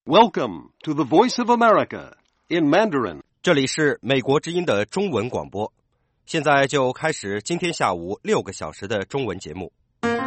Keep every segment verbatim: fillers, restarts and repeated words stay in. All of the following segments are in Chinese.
Welcome to the Voice of America in Mandarin. 这里是美国之音的中文广播，现在就开始今天下午六个小时的中文节目。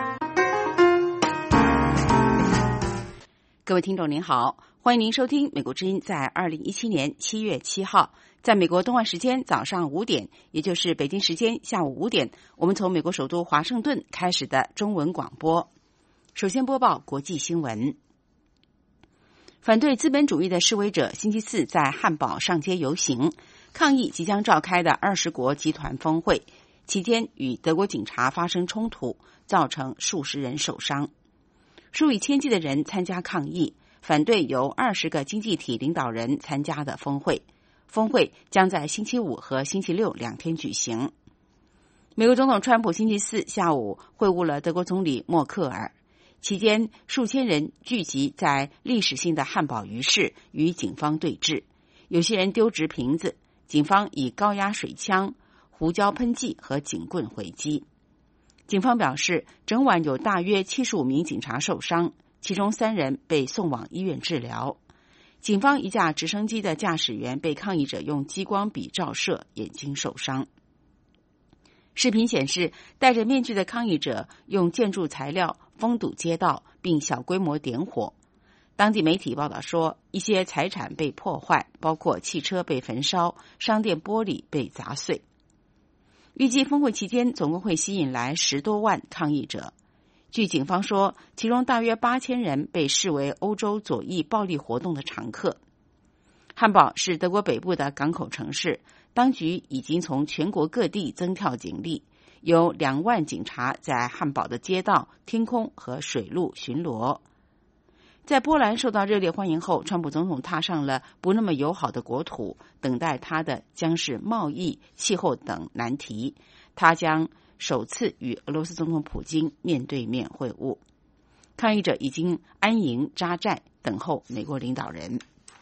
各位听众您好，欢迎您收听美国之音在二零一七年七月七号，在美国东岸时间早上五点，也就是北京时间下午五点，我们从美国首都华盛顿开始的中文广播。首先播报国际新闻。反对资本主义的示威者星期四在汉堡上街游行，抗议即将召开的二十国集团峰会，期间与德国警察发生冲突，造成数十人受伤。数以千计的人参加抗议，反对由二十个经济体领导人参加的峰会。峰会将在星期五和星期六两天举行。美国总统川普星期四下午会晤了德国总理默克尔，期间数千人聚集在历史性的汉堡鱼市与警方对峙，有些人丢掷瓶子，警方以高压水枪、胡椒喷剂和警棍回击。警方表示，整晚有大约七十五名警察受伤，其中三人被送往医院治疗。警方一架直升机的驾驶员被抗议者用激光笔照射，眼睛受伤。视频显示，戴着面具的抗议者用建筑材料封堵街道，并小规模点火。当地媒体报道说，一些财产被破坏，包括汽车被焚烧，商店玻璃被砸碎。预计峰会期间总共会吸引来十多万抗议者。据警方说，其中大约八千人被视为欧洲左翼暴力活动的常客。汉堡是德国北部的港口城市，当局已经从全国各地增调警力，有两万警察在汉堡的街道、天空和水路巡逻。在波兰受到热烈欢迎后，川普总统踏上了不那么友好的国土，等待他的将是贸易、气候等难题。他将首次与俄罗斯总统普京面对面会晤。抗议者已经安营扎寨，等候美国领导人。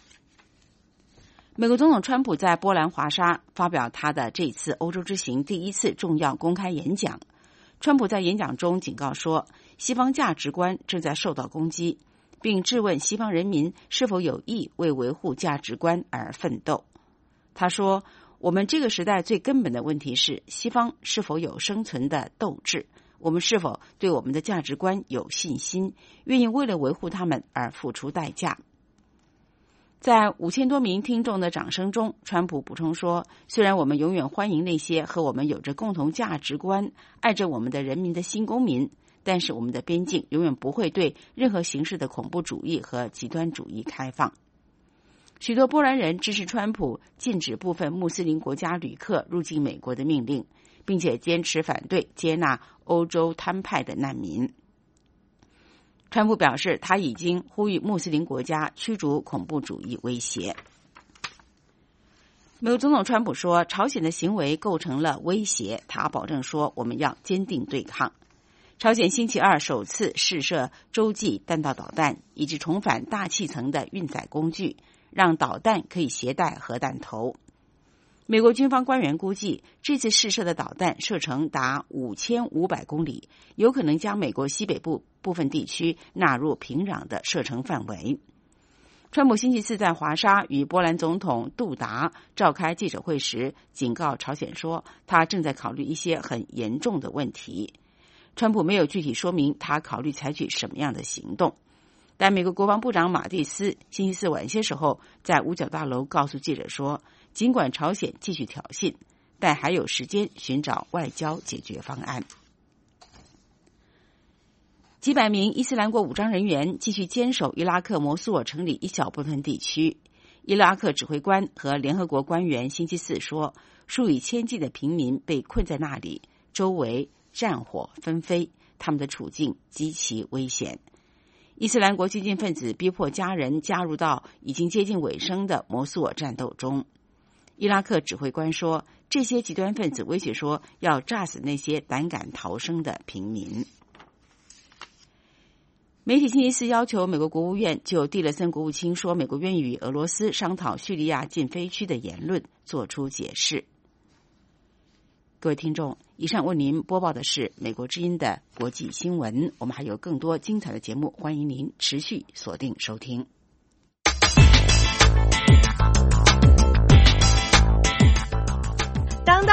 美国总统川普在波兰华沙发表他的这次欧洲之行第一次重要公开演讲。川普在演讲中警告说，西方价值观正在受到攻击，并质问西方人民是否有意为维护价值观而奋斗。他说，我们这个时代最根本的问题是，西方是否有生存的斗志，我们是否对我们的价值观有信心，愿意为了维护他们而付出代价。在五千多名听众的掌声中，川普补充说，虽然我们永远欢迎那些和我们有着共同价值观、爱着我们的人民的新公民，但是我们的边境永远不会对任何形式的恐怖主义和极端主义开放。许多波兰人支持川普禁止部分穆斯林国家旅客入境美国的命令，并且坚持反对接纳欧洲摊派的难民。川普表示，他已经呼吁穆斯林国家驱逐恐怖主义威胁。美国总统川普说，朝鲜的行为构成了威胁，他保证说，我们要坚定对抗。朝鲜星期二首次试射洲际弹道导弹，以及重返大气层的运载工具，让导弹可以携带核弹头。美国军方官员估计，这次试射的导弹射程达五千五百公里，有可能将美国西北部部分地区纳入平壤的射程范围。川普星期四在华沙与波兰总统杜达召开记者会时，警告朝鲜说，他正在考虑一些很严重的问题。川普没有具体说明他考虑采取什么样的行动，但美国国防部长马蒂斯星期四晚些时候在五角大楼告诉记者说，尽管朝鲜继续挑衅，但还有时间寻找外交解决方案。几百名伊斯兰国武装人员继续坚守伊拉克摩苏尔城里一小部分地区。伊拉克指挥官和联合国官员星期四说，数以千计的平民被困在那里，周围战火纷飞，他们的处境极其危险。伊斯兰国激进分子逼迫家人加入到已经接近尾声的摩苏尔战斗中。伊拉克指挥官说，这些极端分子威胁说要炸死那些胆敢逃生的平民。媒体星期四要求美国国务院就蒂勒森国务卿说美国愿意与俄罗斯商讨叙利亚禁飞区的言论做出解释。各位听众，以上为您播报的是美国之音的国际新闻，我们还有更多精彩的节目，欢迎您持续锁定收听。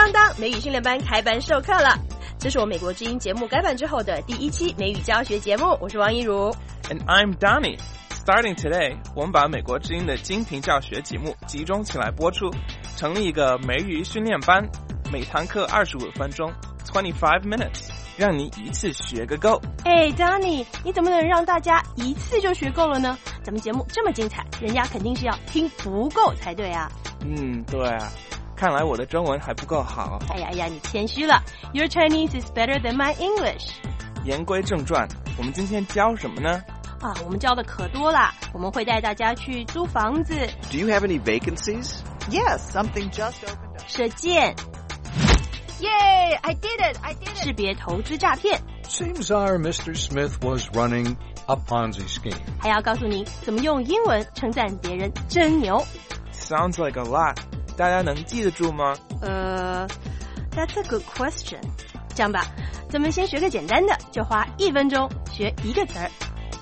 当当，美语训练班开班授课了。这是我美国之音节目改版之后的第一期美语教学节目，我是王一如。 And I'm Donnie. Starting today, 我们把美国之音的精品教学节目集中起来播出，成立一个美语训练班，每堂课二十五分钟 ，twenty-five minutes， 让你一次学个够。 哎 ，Donnie， 你怎么能让大家一次就学够了呢？咱们节目这么精彩，人家肯定是要听不够才对啊。 嗯，对啊。看来我的中文还不够好。 哎呀呀，你谦虚了。Your Chinese is better than my English. 言归正传，我们今天教什么呢？ 啊，我们教的可多啦。我们会带大家去租房子。 Do you have any vacancies? Yes, something just opened up. 射箭。 Yay! I did it! I did it! 识别投资诈骗。 Seems our Mister Smith was running a Ponzi scheme. 还要告诉你怎么用英文称赞别人真牛。 Sounds like a lot. 大家能记得住吗？ 呃 That's a good question. 这样吧，咱们先学个简单的，就花一分钟学一个词儿。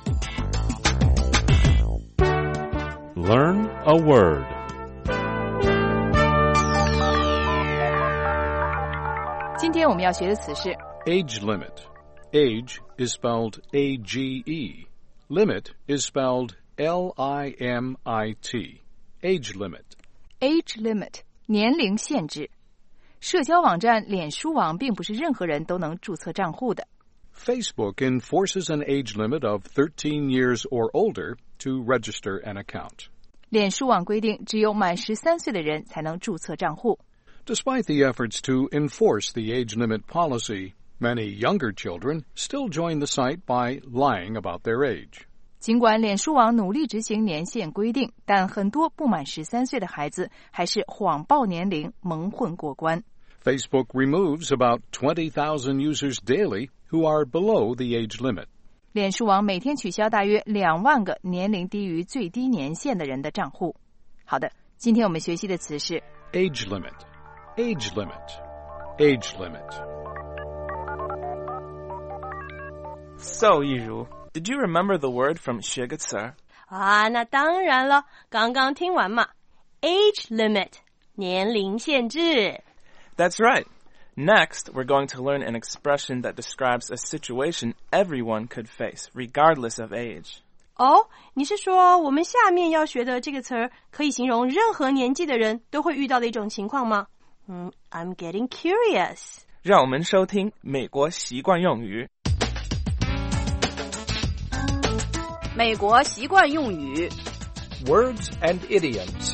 Learn a word. 今天我们要学的词是 Age limit. Age is spelled A G E. Limit is spelled L I M I T. Age limit.Age limit 年龄限制。社交网站脸书网并不是任何人都能注册账户的。 Facebook enforces an age limit of thirteen years or older to register an account. 脸书网规定只有满十三岁的人才能注册账户。 Despite the efforts to enforce the age limit policy, many younger children still join the site by lying about their age. 尽管脸书网努力执行年限规定，但很多不满十三岁的孩子还是谎报年龄蒙混过关。 Facebook removes about twenty thousand users daily who are below the age limit. 脸书网每天取消大约两万个年龄低于最低年限的人的账户。好的，今天我们学习的词是 Age limit, age limit, age limit. So, 一如Did you remember the word from 学个词儿？ 啊，那当然了，刚刚听完嘛。Age limit 年龄限制。 That's right. Next, we're going to learn an expression that describes a situation everyone could face, regardless of age. 哦，你是说我们下面要学的这个词儿可以形容任何年纪的人都会遇到的一种情况吗？嗯 ，I'm getting curious. 让我们收听美国习惯用语。 美国习惯用语 Words and idioms.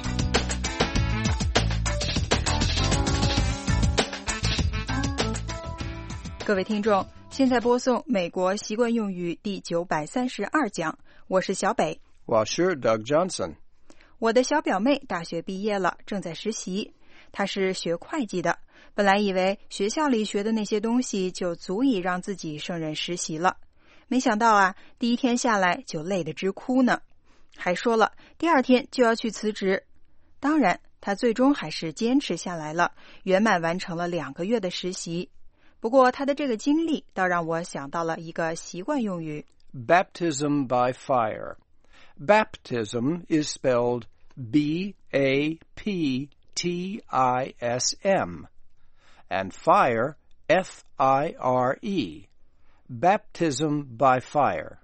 各位听众，现在播送美国习惯用语第九百三十二讲，我是小北。 我是 Doug Johnson. 我的小表妹大学毕业了，正在实习。她是学会计的，本来以为学校里学的那些东西就足以让自己胜任实习了。没想到啊，第一天下来就累得直哭呢，还说了第二天就要去辞职。当然，他最终还是坚持下来了，圆满完成了两个月的实习。不过他的这个经历倒让我想到了一个习惯用语 Baptism by fire. Baptism is spelled B A P T I S M and fire F I R E.Baptism by fire.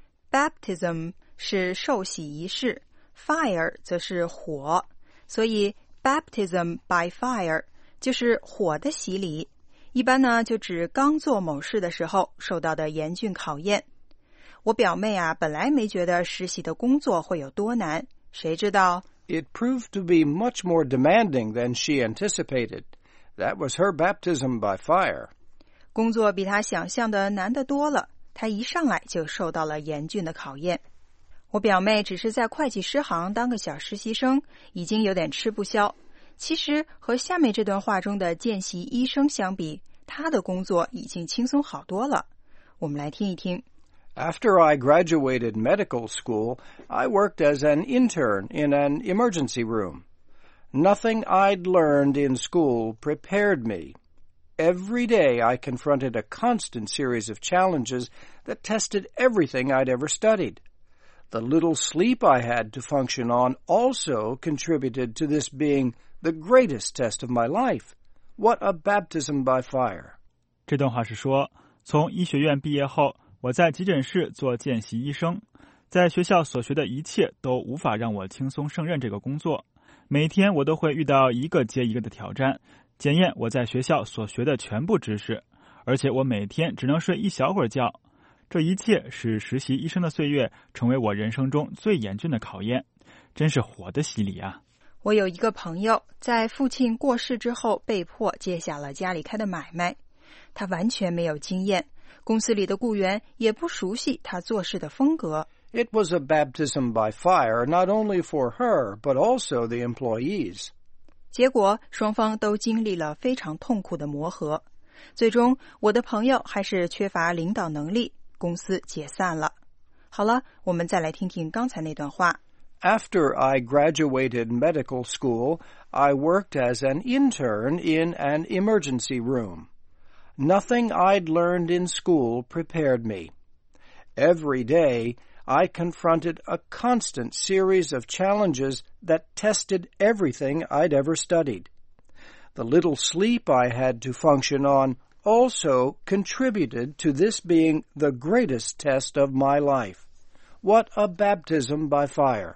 Baptism 是受洗仪式， fire 则是火，所以 baptism by fire 就是火的洗礼。一般呢，就指刚做某事的时候受到的严峻考验。我表妹啊，本来没觉得实习的工作会有多难，谁知道 It proved to be much more demanding than she anticipated. That was her baptism by fire. 工作比他想象的难得多了，他一上来就受到了严峻的考验。我表妹只是在会计师行当个小实习生，已经有点吃不消。其实和下面这段话中的见习医生相比，她的工作已经轻松好多了。我们来听一听。 After I graduated medical school, I worked as an intern in an emergency room. Nothing I'd learned in school prepared me.Every day I confronted a constant series of challenges that tested everything I'd ever studied. The little sleep I had to function on also contributed to this being the greatest test of my life. What a baptism by fire. 这段话是说，从医学院毕业后，我在急诊室做见习医生，在学校所学的一切都无法让我轻松胜任这个工作。每天我都会遇到一个接一个的挑战，检验我在学校所学的全部知识，而且我每天只能睡一小会儿觉。这一切使实习医生的岁月成为我人生中最严峻的考验，真是火的洗礼啊！ 我有一个朋友，在父亲过世之后被迫接下了家里开的买卖，他完全没有经验，公司里的雇员也不熟悉他做事的风格。 It was a baptism by fire, not only for her, but also the employees. 结果双方都经历了非常痛苦的磨合，最终我的朋友还是缺乏领导能力，公司解散了。好了，我们再来听听刚才那段话。 After I graduated medical school, I worked as an intern in an emergency room. Nothing I'd learned in school prepared me. Every day, I confronted a constant series of challenges that tested everything I'd ever studied. The little sleep I had to function on also contributed to this being the greatest test of my life. What a baptism by fire!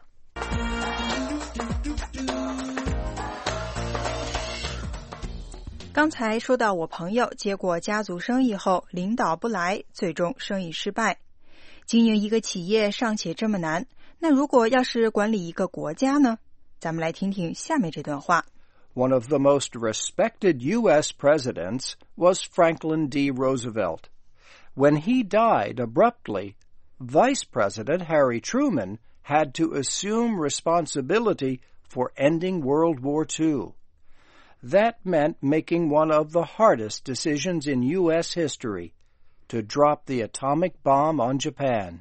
刚才说到我朋友接过家族生意后，领导不来，最终生意失败。经营一个企业尚且这么难，那如果要是管理一个国家呢？咱们来听听下面这段话。 One of the most respected U S presidents was Franklin D. Roosevelt. When he died abruptly, Vice President Harry Truman had to assume responsibility for ending World War Two. That meant making one of the hardest decisions in U S history.To drop the atomic bomb on Japan.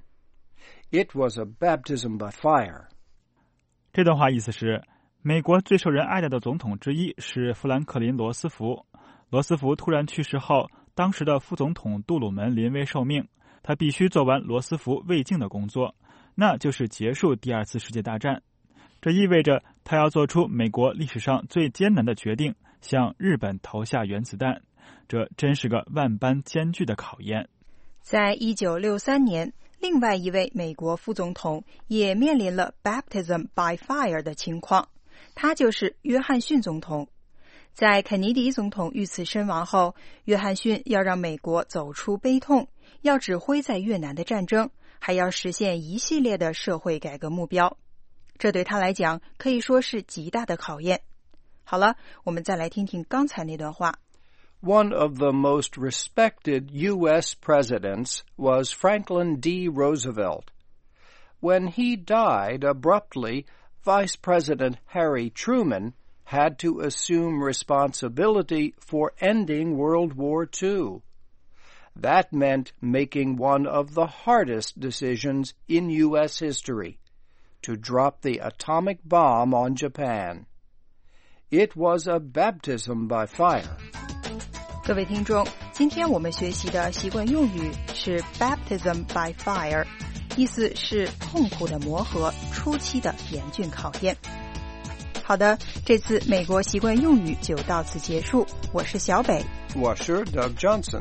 It was a baptism by fire. 这段话意思是，美国最受人爱戴的总统之一是富兰克林·罗斯福。罗斯福突然去世后，当时的副总统杜鲁门临危受命，他必须做完罗斯福未尽的工作，那就是结束第二次世界大战。这意味着他要做出美国历史上最艰难的决定，向日本投下原子弹。这真是个万般艰巨的考验。 在一九六三年，另外一位美国副总统也面临了 baptism by fire 的情况，他就是约翰逊总统。在肯尼迪总统遇刺身亡后，约翰逊要让美国走出悲痛，要指挥在越南的战争，还要实现一系列的社会改革目标。这对他来讲可以说是极大的考验。好了，我们再来听听刚才那段话。 One of the most respected U S presidents was Franklin D. Roosevelt. When he died abruptly, Vice President Harry Truman had to assume responsibility for ending World War Two. That meant making one of the hardest decisions in U S history, to drop the atomic bomb on Japan. It was a baptism by fire. 各位听众，今天我们学习的习惯用语是 baptism by fire， 意思是痛苦的磨合，初期的严峻考验。好的，这次美国习惯用语就到此结束。我是小北， 我是 Doug Johnson。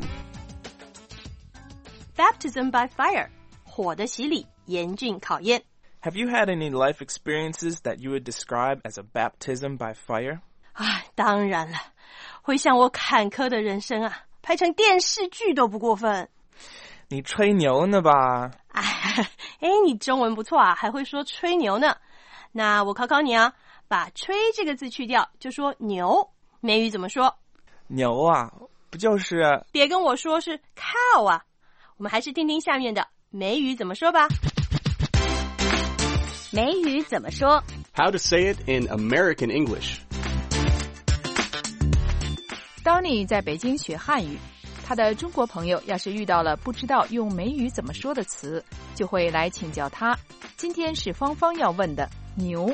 Baptism by fire， 火的洗礼，严峻考验。 Have you had any life experiences that you would describe as a baptism by fire? 啊，当然了，回想我坎坷的人生啊，拍成电视剧都不过分。 你吹牛呢吧？ 哎，你中文不错啊，还会说吹牛呢。那我考考你啊，把吹这个字去掉，就说牛。美语怎么说？ 牛啊，不就是别跟我说是 cow 啊。我们还是听听下面的美语怎么说吧。 美语怎么说？ How to say it in American English. Donnie 在北京学汉语，他的中国朋友要是遇到了不知道用美语怎么说的词，就会来请教他。今天是芳芳要问的牛。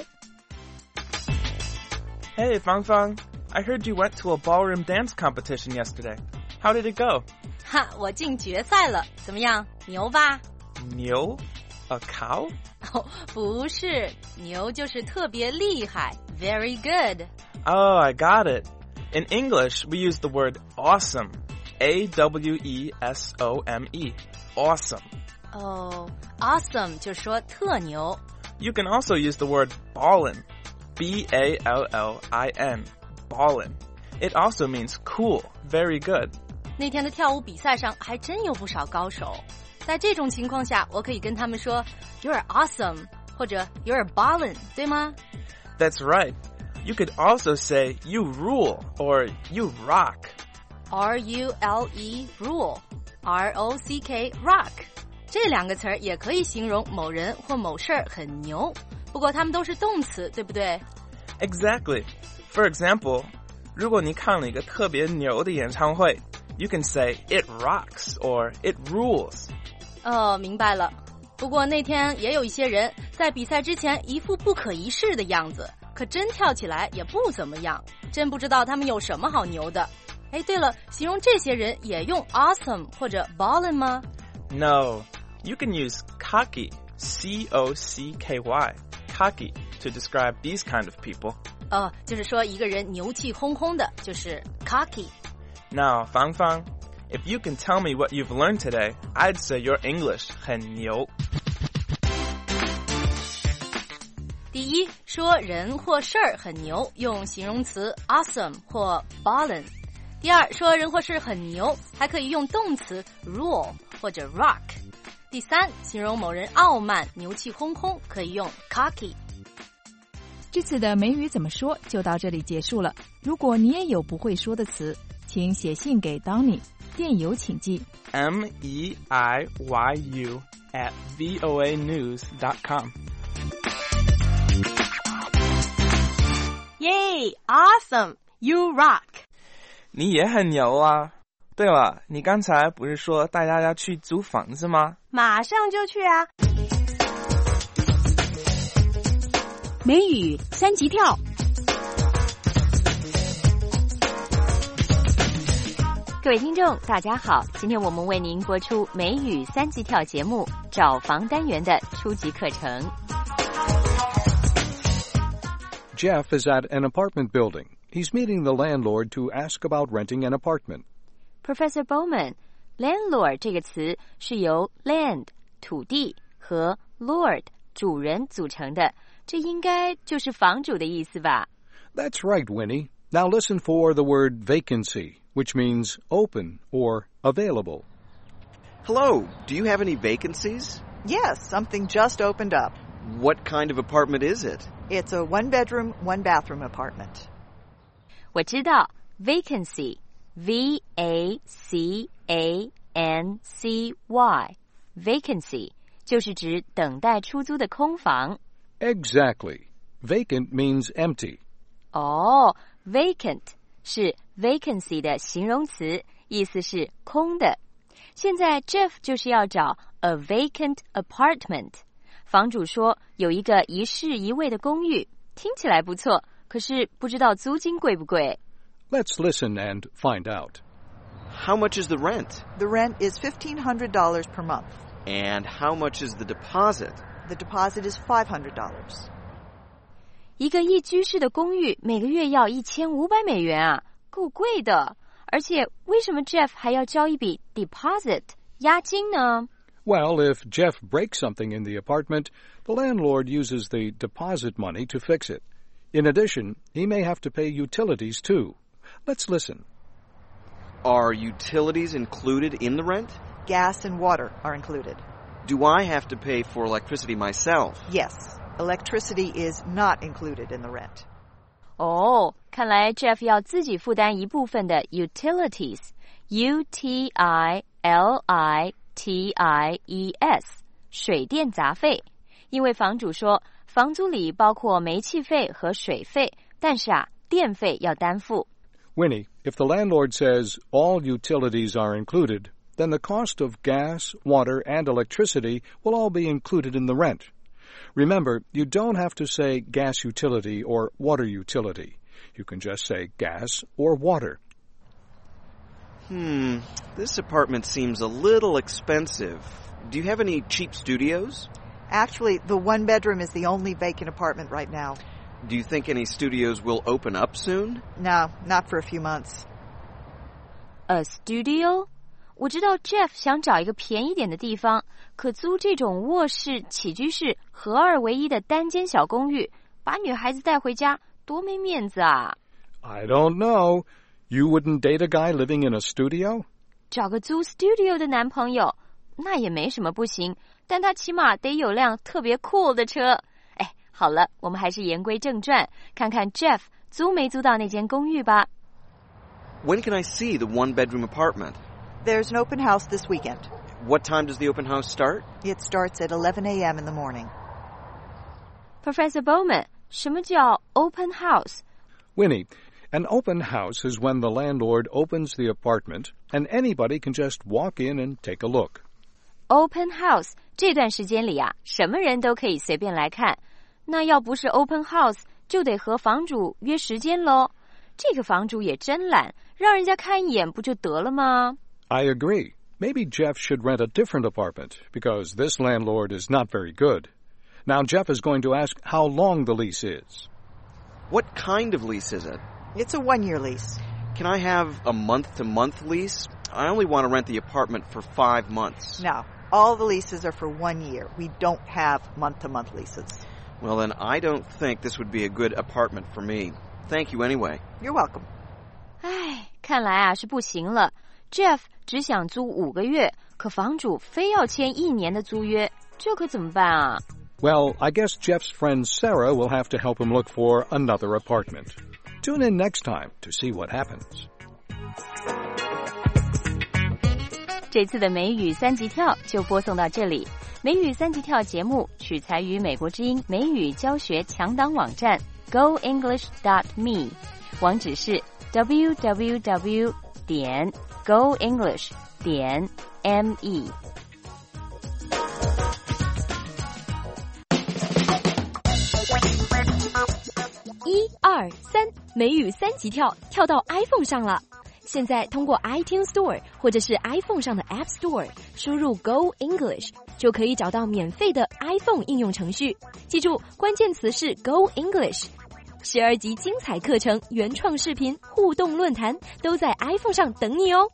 Hey, Fang Fang, I heard you went to a ballroom dance competition yesterday. How did it go? 哈，我进决赛了，怎么样？牛吧？ 牛 ？A cow? 哦，不是，牛就是特别厉害 ，very good. Oh, I got it. In English, we use the word awesome. A W E S O M E. Awesome. Oh, awesome 就说特牛。 You can also use the word ballin'. B A L L I N. Ballin'. It also means cool, very good. 那天的跳舞比赛上还真有不少高手。在这种情况下，我可以跟他们说 You're awesome 或者 You're ballin', 对吗？ That's right. You could also say you rule or you rock. R U L E, rule. R O C K, rock. 这两个词儿也可以形容某人或某事儿很牛，不过它们都是动词，对不对？ Exactly. For example, 如果你看了一个特别牛的演唱会 You can say it rocks or it rules. 哦，明白了。不过那天也有一些人在比赛之前一副不可一世的样子，可真跳起来也不怎么样，真不知道他们有什么好牛的。哎，对了，形容这些人也用 awesome 或者 ballin' 吗？ No, you can use cocky, C O C K Y, cocky, to describe these kind of people. 哦，就是说一个人牛气哄哄的，就是 cocky. Now, Fang Fang, if you can tell me what you've learned today, I'd say your English 很牛。 第一，说人或事儿很牛，用形容词 awesome 或 ballin'。第二，说人或事很牛，还可以用动词 rule 或者 rock。第三，形容某人傲慢、牛气哄哄，可以用 cocky。 这次的美语怎么说就到这里结束了。如果你也有不会说的词，请写信给 Donny， 电邮请寄 M E I Y U at V O A news dot com。 Yay! Awesome! You rock! 你也很牛啊。对了，你刚才不是说带大家去租房子吗？ 马上就去啊。 美语三级跳。 各位听众大家好，今天我们为您播出美语三级跳节目找房单元的初级课程。 Jeff is at an apartment building. He's meeting the landlord to ask about renting an apartment. Professor Bowman, landlord 这个词是由 land 土地和 lord 主人组成的，这应该就是房主的意思吧？ That's right, Winnie. Now listen for the word vacancy, which means open or available. Hello, do you have any vacancies? Yes, something just opened up. What kind of apartment is it? It's a one-bedroom, one-bathroom apartment. 我知道 vacancy, V A C A N C Y, vacancy 就是指等待出租的空房。 Exactly. Vacant means empty. 哦、oh, vacant 是 vacancy 的形容词，意思是空的。现在 Jeff 就是要找 a vacant apartment。房主说有一个一室一卫的公寓，听起来不错，可是不知道租金贵不贵。 Let's listen and find out. How much is the rent? The rent is fifteen hundred dollars per month. And how much is the deposit? The deposit is five hundred dollars. 一个一居室的公寓每个月要一千五百美元啊，够贵的。而且为什么 Jeff 还要交一笔 deposit 押金呢？ Well, if Jeff breaks something in the apartment, the landlord uses the deposit money to fix it. In addition, he may have to pay utilities too. Let's listen. Are utilities included in the rent? Gas and water are included. Do I have to pay for electricity myself? Yes. Electricity is not included in the rent. 哦，看来 Jeff 要自己负担一部分的 utilities, U T I L I T I E S, 水电杂费。因为房主说，房租里包括煤气费和水费，但是啊，电费要担负。 Winnie, if the landlord says all utilities are included, then the cost of gas, water, and electricity will all be included in the rent. Remember, you don't have to say gas utility or water utility. You can just say gas or water. Hmm, this apartment seems a little expensive. Do you have any cheap studios? Actually, the one bedroom is the only vacant apartment right now. Do you think any studios will open up soon? No, not for a few months. A studio? 我知道 Jeff 想找一个便宜点的地方，可租这种卧室、起居室合二为一的单间小公寓，把女孩子带回家，多没面子啊！ I don't know. You wouldn't date a guy living in a studio? 找个租 studio 的男朋友，那也没什么不行，但他起码得有辆特别酷的车。哎，好了，我们还是言归正传，看看 Jeff 租没租到那间公寓吧。 When can I see the one-bedroom apartment? There's an open house this weekend. What time does the open house start? It starts at eleven a.m. in the morning. Professor Bowman, 什么叫 open house? Winnie, an open house is when the landlord opens the apartment and anybody can just walk in and take a look. Open house 这段时间里啊，什么人都可以随便来看。那要不是 open house， 就得和房主约时间咯。这个房主也真懒，让人家看一眼不就得了吗？ I agree. Maybe Jeff should rent a different apartment because this landlord is not very good. Now Jeff is going to ask how long the lease is. What kind of lease is it? It's a one-year lease. Can I have a month-to-month lease? I only want to rent the apartment for five months. No, all the leases are for one year. We don't have month-to-month leases. Well, then I don't think this would be a good apartment for me. Thank you anyway. You're welcome. 唉，看来啊是不行了。Jeff 只想租五个月，可房主非要签一年的租约，这可怎么办啊？ Well, I guess Jeff's friend Sarah will have to help him look for another apartment. Tune in next time to see what happens. 这次的美语三级跳就播送到这里。美语三级跳节目取材于美国之音美语教学强档网站 go english dot me， 网址是 w w w 点 go english 点 m e。一二三，美语三级跳，跳到 iPhone 上了。现在通过 iTunes Store 或者是 iPhone 上的 App Store 输入 Go English 就可以找到免费的 iPhone 应用程序。记住，关键词是 Go English。十二集精彩课程、原创视频、互动论坛都在 iPhone 上等你哦。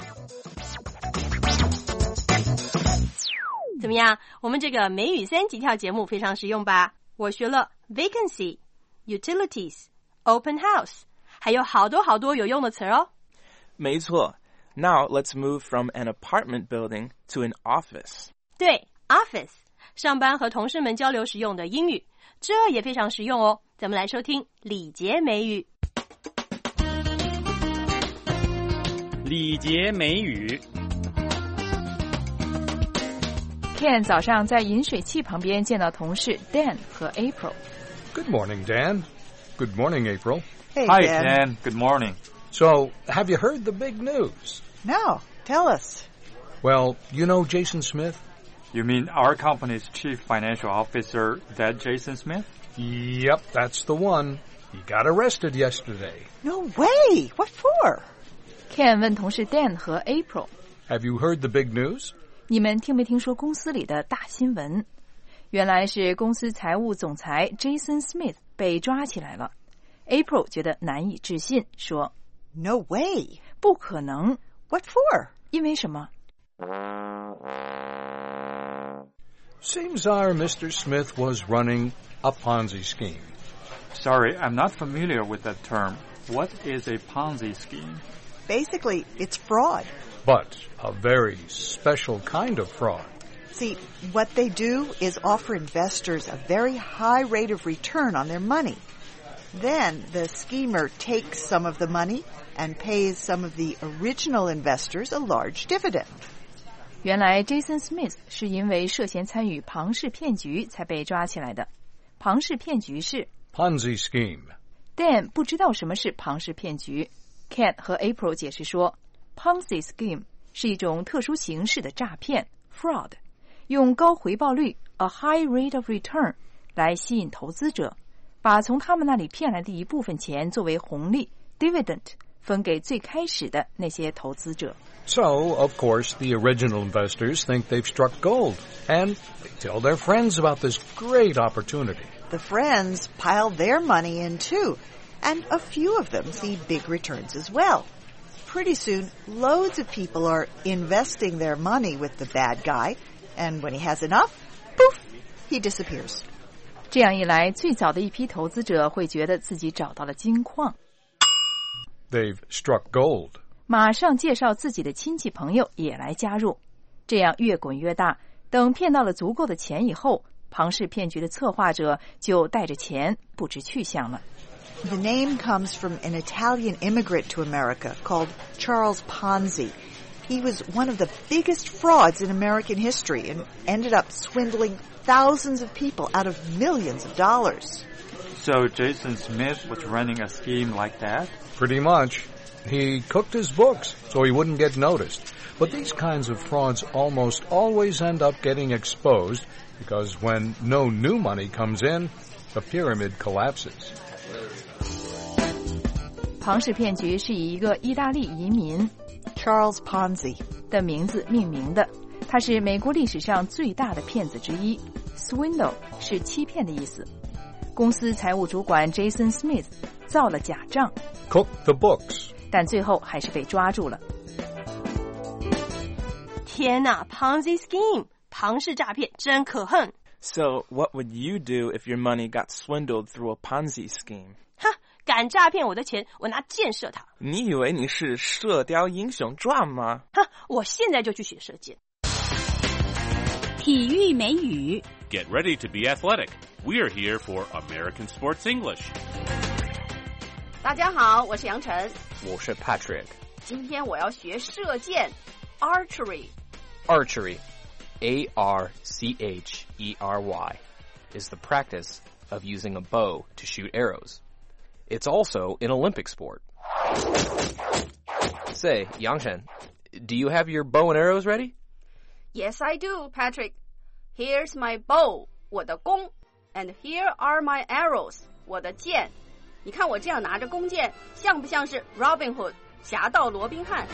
怎么样？我们这个美语三级跳节目非常实用吧？我学了 vacancy、utilities、open house， 还有好多好多有用的词哦。 没错。Now let's move from an apartment building to an office. 对 ，office 上班和同事们交流时用的英语，这也非常实用哦。咱们来收听礼节美语。 礼节美语。 Ken 早上在饮水器旁边见到同事 Dan 和 April. Good morning, Dan. Good morning, April. Hey, Hi, Dan. Dan. Good morning. So, have you heard the big news? No, tell us. Well, you know Jason Smith? You mean our company's chief financial officer, that Jason Smith? Yep, that's the one. He got arrested yesterday. No way! What for? Ken 问同事 Dan 和 April. Have you heard the big news? 你们听没听说公司里的大新闻？原来是公司财务总裁 Jason Smith 被抓起来了。April 觉得难以置信，说 No way! 不可能。 What for? 因为什么？ Seems our Mister Smith was running a Ponzi scheme. Sorry, I'm not familiar with that term. What is a Ponzi scheme? Basically, it's fraud. But a very special kind of fraud. See, what they do is offer investors a very high rate of return on their money. Then the schemer takes some of the money and pays some of the original investors a large dividend. 原来 Jason Smith 是因为涉嫌参与庞氏骗局才被抓起来的。庞氏骗局是 Ponzi scheme. Dan 不知道什么是庞氏骗局。Ken 和 April 解释说 Ponzi scheme 是一种特殊形式的诈骗 fraud， 用高回报率 a high rate of return 来吸引投资者，把从他们那里骗来的一部分钱作为红利 dividend 分给最开始的那些投资者。 So, of course, the original investors think they've struck gold, and they tell their friends about this great opportunity. The friends pile their money in too, and a few of them see big returns as well. Pretty soon, loads of people are investing their money with the bad guy, and when he has enough, poof, he disappears. 这样一来，最早的一批投资者会觉得自己找到了金矿。 They've struck gold. 马上介绍自己的亲戚朋友也来加入，这样越滚越大。等骗到了足够的钱以后，庞氏骗局的策划者就带着钱不知去向了。 The name comes from an Italian immigrant to America called Charles Ponzi. He was one of the biggest frauds in American history and ended up swindling thousands of people out of millions of dollars. So Jason Smith was running a scheme like that? Pretty much. He cooked his books so he wouldn't get noticed. But these kinds of frauds almost always end up getting exposed because when no new money comes in, the pyramid collapses. 庞氏骗局是以一个意大利移民 Charles Ponzi 的名字命名的，他是美国历史上最大的骗子之一。Swindle 是欺骗的意思。公司财务主管 Jason Smith 造了假账 Cook the books. 但最后还是被抓住了。 天哪 Ponzi scheme 庞氏诈骗真可恨。 So what would you do if your money got swindled through a Ponzi scheme? 哈，敢诈骗我的钱，我拿箭射他。 你以为你是射雕英雄传吗？ 哈，我现在就去学射箭。 体育美语 Get ready to be athletic. We're here for American Sports English. 大家好，我是杨晨。 我是 Patrick。 今天我要学射箭 Archery. Archery, A R C H E R Y, is the practice of using a bow to shoot arrows. It's also an Olympic sport. Say, Yangshen, do you have your bow and arrows ready? Yes, I do, Patrick. Here's my bow, 我的弓 and here are my arrows, 我的箭。你看我这样拿着弓箭，像不像是 Robin Hood, 侠盗罗宾汉？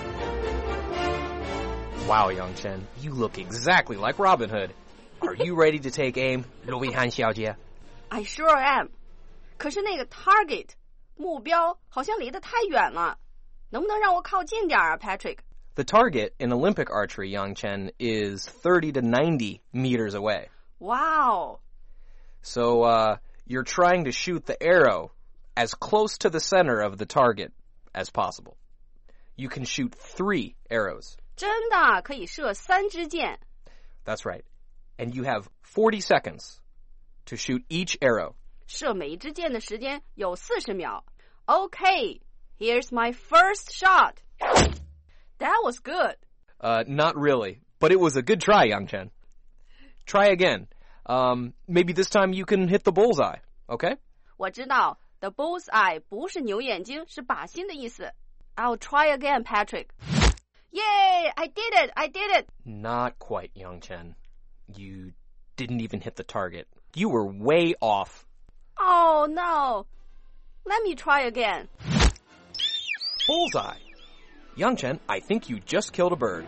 Wow, Yangshen, you look exactly like Robin Hood. Are you ready to take aim, 罗宾汉小姐？ I sure am. 可是那个 target 目标好像离得太远了，能不能让我靠近点啊 Patrick? The target in Olympic archery, Yangchen, is thirty to ninety meters away. Wow. So, uh, you're trying to shoot the arrow as close to the center of the target as possible. You can shoot three arrows. 真的可以射三支箭。 That's right. And you have forty seconds to shoot each arrow. 射每一支箭的时间有四十秒。Okay, here's my first shot. That was good. Uh, not really, but it was a good try, Yangchen. Try again. Um, maybe this time you can hit the bullseye, okay? 我知道 the bullseye 不是牛眼睛，是靶心的意思。I'll try again, Patrick. Yay! I did it! I did it! Not quite, Yangchen. You didn't even hit the target. You were way off. Oh, no. Let me try again. Bullseye. Yangchen, I think you just killed a bird.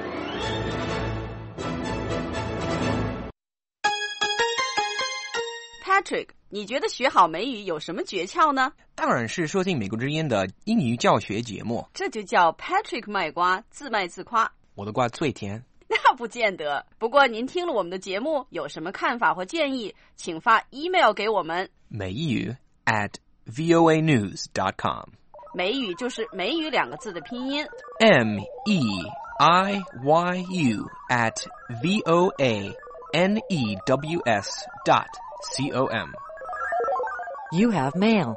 Patrick, 你觉得学好美语有什么诀窍呢？ 当然是收听美国之音的英语教学节目。 这就叫 Patrick 卖瓜，自卖自夸。 我的瓜最甜。 那不见得。不过您听了我们的节目，有什么看法或建议，请发 email 给我们。 美语 at voa news dot com。 美语就是美语两个字的拼音。 M E I Y U at voa n e w s dot c o m。 You have mail.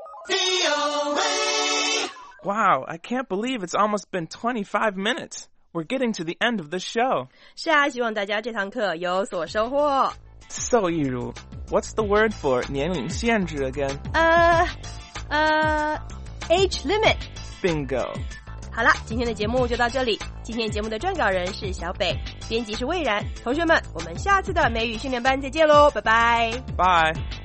Wow, I can't believe it's almost been twenty-five minutes. We're getting to the end of the show. 是啊，希望大家这堂课有所收获。 So, Yiru, what's the word for 年龄限制 again? 呃呃 age limit. Bingo. 好了，今天的节目就到这里。今天节目的撰稿人是小北，编辑是魏然。同学们，我们下次的美语训练班再见喽，拜拜。 Bye.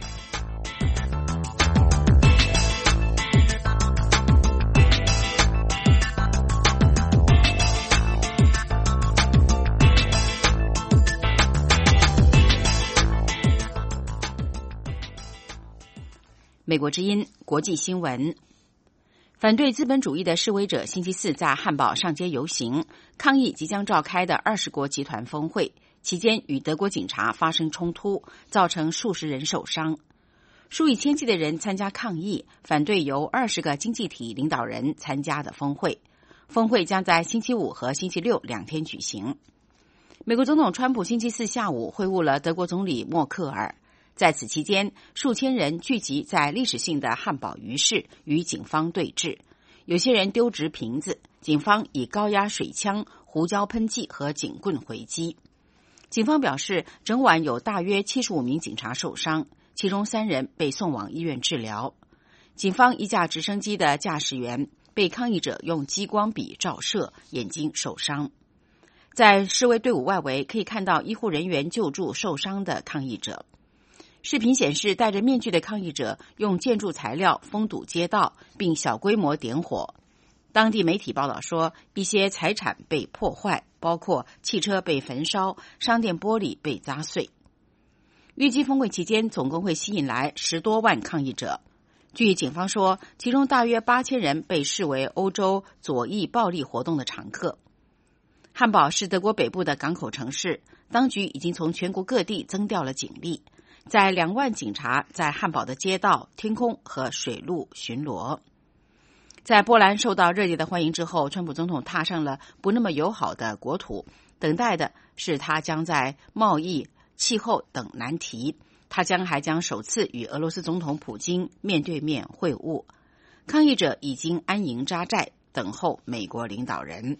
美国之音国际新闻。反对资本主义的示威者星期四在汉堡上街游行，抗议即将召开的二十国集团峰会，期间与德国警察发生冲突，造成数十人受伤。数以千计的人参加抗议，反对由二十个经济体领导人参加的峰会。峰会将在星期五和星期六两天举行。美国总统川普星期四下午会晤了德国总理默克尔，在此期间，数千人聚集在历史性的汉堡鱼市与警方对峙，有些人丢掷瓶子，警方以高压水枪、胡椒喷剂和警棍回击。警方表示，整晚有大约七十五名警察受伤，其中三人被送往医院治疗。警方一架直升机的驾驶员被抗议者用激光笔照射，眼睛受伤。在示威队伍外围可以看到医护人员救助受伤的抗议者。视频显示，戴着面具的抗议者用建筑材料封堵街道，并小规模点火。当地媒体报道说，一些财产被破坏，包括汽车被焚烧、商店玻璃被砸碎。预计峰会期间总共会吸引来十多万抗议者。据警方说，其中大约八千人被视为欧洲左翼暴力活动的常客。汉堡是德国北部的港口城市，当局已经从全国各地增调了警力，在两万警察在汉堡的街道、天空和水路巡逻。在波兰受到热烈的欢迎之后，川普总统踏上了不那么友好的国土，等待的是他将在贸易、气候等难题，他将还将首次与俄罗斯总统普京面对面会晤。抗议者已经安营扎寨，等候美国领导人。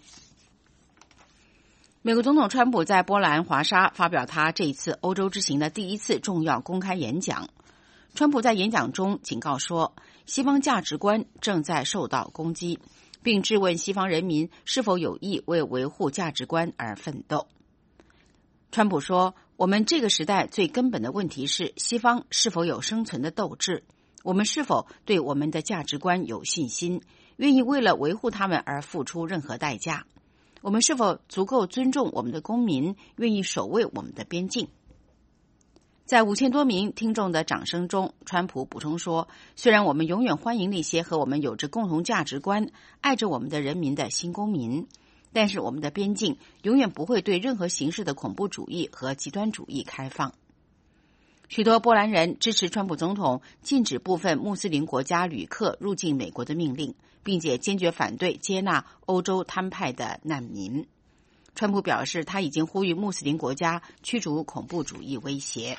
美国总统川普在波兰华沙发表他这一次欧洲之行的第一次重要公开演讲。川普在演讲中警告说，西方价值观正在受到攻击，并质问西方人民是否有意为维护价值观而奋斗。川普说，我们这个时代最根本的问题是西方是否有生存的斗志，我们是否对我们的价值观有信心，愿意为了维护他们而付出任何代价。我们是否足够尊重我们的公民，愿意守卫我们的边境？在五千多名听众的掌声中，川普补充说，虽然我们永远欢迎那些和我们有着共同价值观、爱着我们的人民的新公民，但是我们的边境永远不会对任何形式的恐怖主义和极端主义开放。许多波兰人支持川普总统禁止部分穆斯林国家旅客入境美国的命令，并且坚决反对接纳欧洲摊派的难民。川普表示，他已经呼吁穆斯林国家驱逐恐怖主义威胁。